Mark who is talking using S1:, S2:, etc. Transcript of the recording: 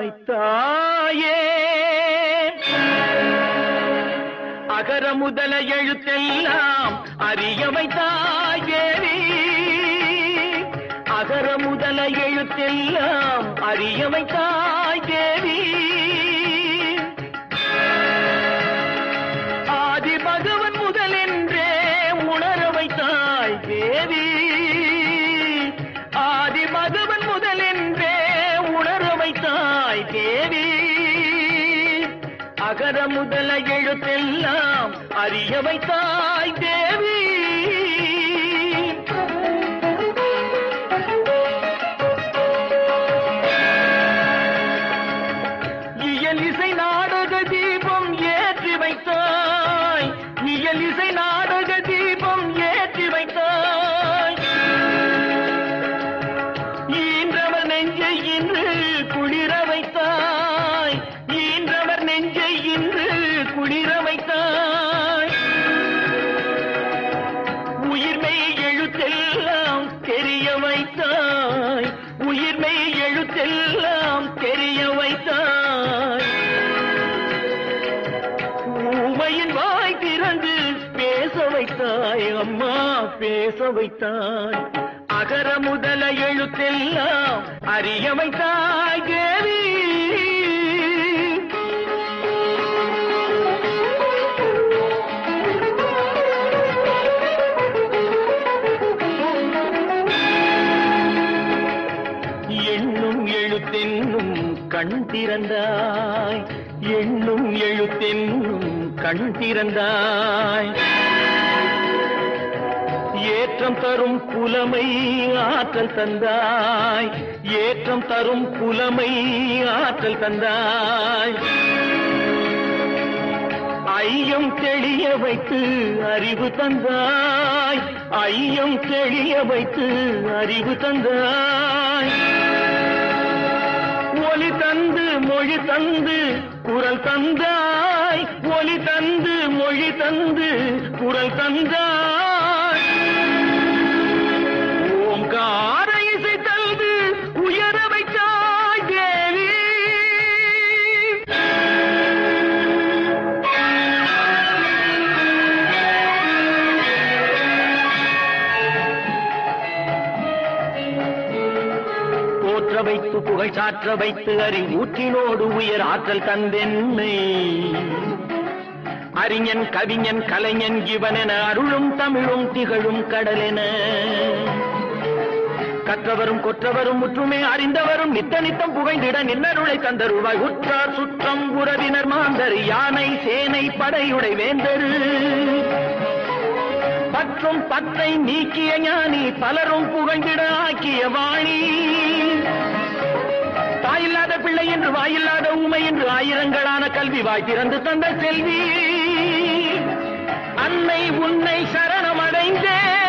S1: தாயே அகர முதல எழுத்தெல்லாம் அறிய வைத்தாய் தேவி அகர முதல எழுத்தெல்லாம் அறிய வைத்தாய் தேவி ஆதி பகவன் முதலென்றே உணர வைத்தாய் தேவி ஆதி பகவன் முதலென்றே உணர வைத்தாய் தேவி அகர முதல எழுத்தெல்லாம் அறிய வைத்தாய் தேவி இயல் இசை நாடக தீபம் ஏற்றி வைத்தாய் இயல் இசை நாடக தீபம் ஏற்றி வைத்தாய் ஈன்றவர் நெஞ்சை இன்று குளிர வைத்தாய் ஈன்றவர் நெஞ்சை இன்று குளிர வைத்தாய் உயிர்மை எழுத்தெல்லாம் தெரிய வைத்தாய் உயிர்மை எழுத்தெல்லாம் தெரிய வைத்தாய் ஊமையின் வாய் திறந்து பேச வைத்தாய் அம்மா பேச வைத்தாய் அகர முதல எழுத்தெல்லாம் அறிய வைத்தாய் தேவி எண்ணும் எழுத்தென்னும் கண் திறந்தாய் எண்ணும் எழுத்தென்னும் கண் திறந்தாய் ஏற்றம் தரும் புலமை ஆற்றல் தந்தாய் ஏற்றம் தரும் புலமை ஆற்றல் தந்தாய் ஐயம் தெளிய வைத்து அறிவு தந்தாய் ஐயம் தெளிய வைத்து அறிவு தந்தாய் ஒலி தந்து மொழி தந்து குரல் தந்தாய் ஒலி தந்து மொழி தந்து குரல் தந்தாய் ஓம்கார இசை தந்து உயர வைத்தாய் தேவி போற்ற வைத்து புகழ் சாற்ற வைத்து அறிவூற்றினோடு உயர் ஆற்றல் தந்தென்னை அறிஞன் கவிஞன் கலைஞன் இவனென அருளும் தமிழும் திகழும் கடலென கற்றவரும் கொற்றவரும் முற்றுமே அறிந்தவரும் நித்த நித்தம் புகைந்திட நின்னருளை தந்தருவாய் உற்றார் சுற்றம் உறவினர் மாந்தர் யானை சேனை படையுடை வேந்தரு பற்றும் பத்தை நீக்கிய ஞானி பலரும் புகழ்ந்திட ஆக்கிய வாணி தாயில்லாத பிள்ளை என்று வாயில்லாத ஊமை என்று ஆயிரங்களான கல்வி வாய் திறந்து தந்த செல்வி அன்னை உன்னை சரணமடைந்தே